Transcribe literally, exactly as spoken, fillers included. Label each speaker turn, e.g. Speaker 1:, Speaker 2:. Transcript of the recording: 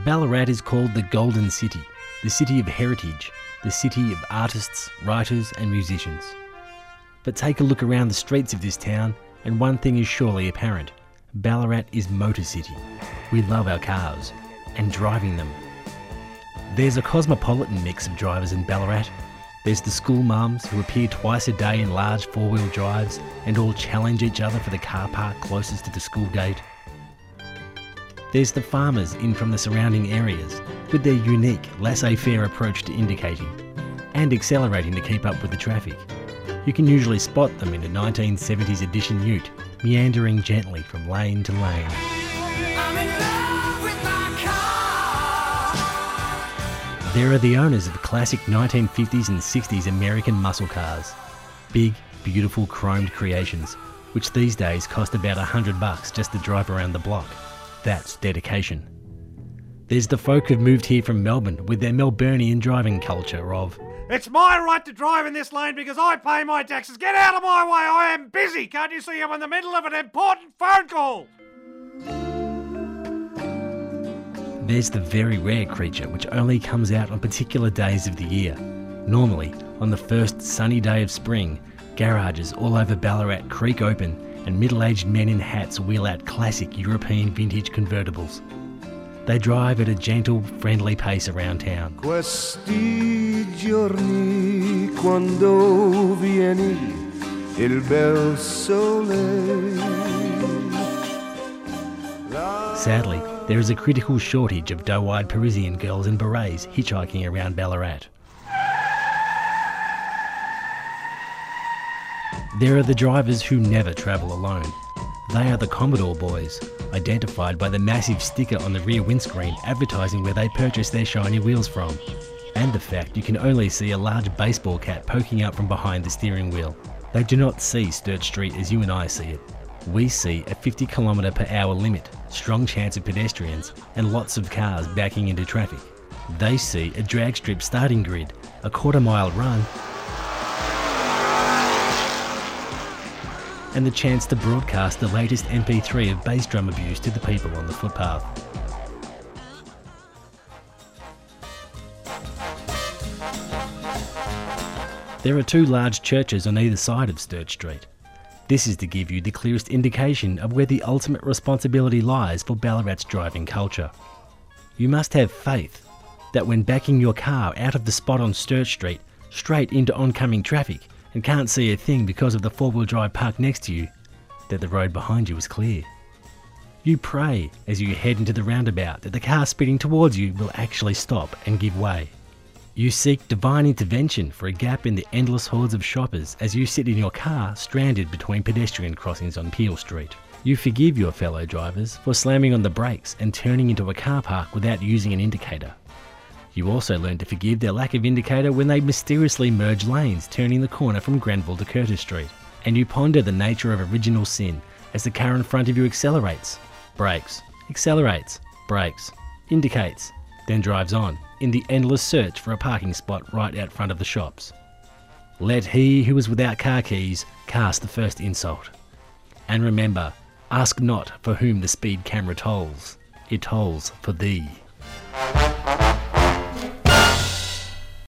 Speaker 1: Ballarat is called the Golden City, the city of heritage, the city of artists, writers and musicians. But take a look around the streets of this town and one thing is surely apparent. Ballarat is Motor City. We love our cars and driving them. There's a cosmopolitan mix of drivers in Ballarat. There's the school mums who appear twice a day in large four-wheel drives and all challenge each other for the car park closest to the school gate. There's the farmers in from the surrounding areas with their unique laissez-faire approach to indicating and accelerating to keep up with the traffic. You can usually spot them in a nineteen seventies edition ute, meandering gently from lane to lane.
Speaker 2: I'm in love with my car.
Speaker 1: There are the owners of classic nineteen fifties and sixties American muscle cars. Big, beautiful chromed creations, which these days cost about a hundred bucks just to drive around the block. That's dedication. There's the folk who've moved here from Melbourne with their Melburnian driving culture of,
Speaker 3: "It's my right to drive in this lane because I pay my taxes. Get out of my way, I am busy. Can't you see I'm in the middle of an important phone call?"
Speaker 1: there's the very rare creature which only comes out on particular days of the year. Normally, on the first sunny day of spring, garages all over Ballarat creak open and middle-aged men in hats wheel out classic European vintage convertibles. They drive at a gentle, friendly pace around town.
Speaker 4: Questi giorni quando vieni il bel sole.
Speaker 1: Sadly, there is a critical shortage of doe-eyed Parisian girls in berets hitchhiking around Ballarat. There are the drivers who never travel alone. They are the Commodore boys, identified by the massive sticker on the rear windscreen advertising where they purchase their shiny wheels from, and the fact you can only see a large baseball cap poking out from behind the steering wheel. They do not see Sturt Street as you and I see it. We see a fifty kilometre per hour limit, strong chance of pedestrians, and lots of cars backing into traffic. They see a drag strip starting grid, a quarter mile run, and the chance to broadcast the latest M P three of bass drum abuse to the people on the footpath. There are two large churches on either side of Sturt Street. This is to give you the clearest indication of where the ultimate responsibility lies for Ballarat's driving culture. You must have faith that when backing your car out of the spot on Sturt Street straight into oncoming traffic and can't see a thing because of the four-wheel drive parked next to you, that the road behind you is clear. You pray as you head into the roundabout that the car speeding towards you will actually stop and give way. You seek divine intervention for a gap in the endless hordes of shoppers as you sit in your car stranded between pedestrian crossings on Peel Street. You forgive your fellow drivers for slamming on the brakes and turning into a car park without using an indicator. You also learn to forgive their lack of indicator when they mysteriously merge lanes, turning the corner from Granville to Curtis Street. And you ponder the nature of original sin as the car in front of you accelerates, brakes, accelerates, brakes, indicates, then drives on in the endless search for a parking spot right out front of the shops. Let he who is without car keys cast the first insult. And remember, ask not for whom the speed camera tolls, it tolls for thee.